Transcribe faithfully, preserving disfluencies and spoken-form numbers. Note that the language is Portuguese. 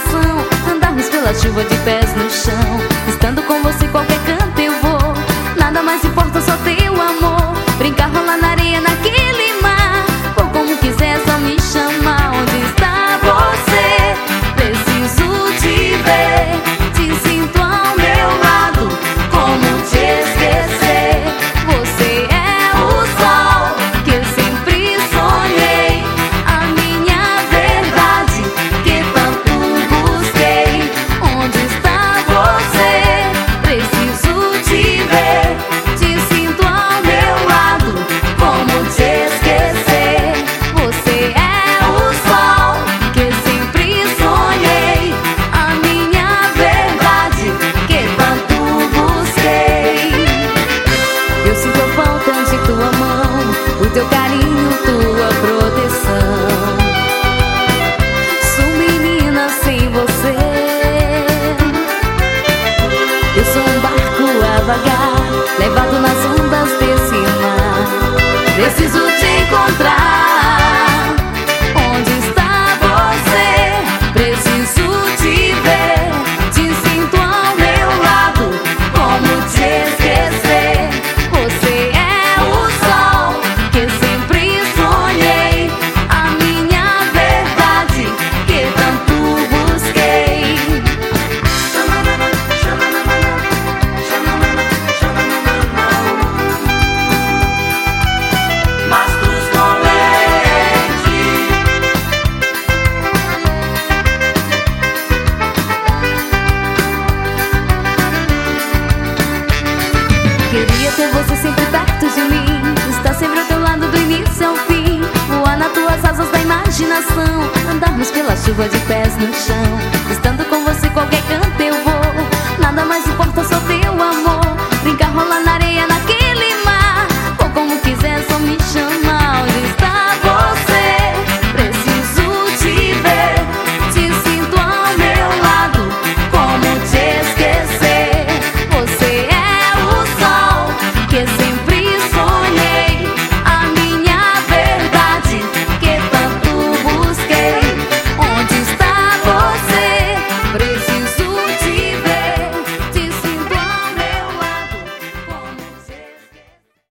imaginação, andarmos pela chuva de pés no chão. Estando com você qualquer canto eu vou, nada mais importa, só teu amor. Brincar, rolar na areia, naquele mar, ou como quiser, só me chamar. Onde está você? Preciso te ver. Te sinto ao meu lado, como te esquecer? Você é o sol que eu sempre sonhei, a minha verdade que tanto busquei. Onde está você? Preciso te ver. Te sinto ao meu lado, como te esquecer? Você é o sol que eu sempre sonhei, a minha verdade que tanto busquei. Eu sinto a falta de tua mão, o teu carinho, tua proteção. Sou menina sem você. Eu sou um barco a vagar, levado nas ondas desse mar. Preciso te encontrar. Onde está você? Preciso te ver. Te sinto ao meu lado, como te esquecer? Você é o sol que eu sempre sonhei, a minha verdade que tanto busquei. Mastros com leite. Queria ter você sempre perto de mim, estar sempre ao teu lado do início ao fim. Voar nas tuas asas da imaginação, andarmos pela chuva de pés no chão. Estando com você qualquer canto eu vou, nada mais importa, só ter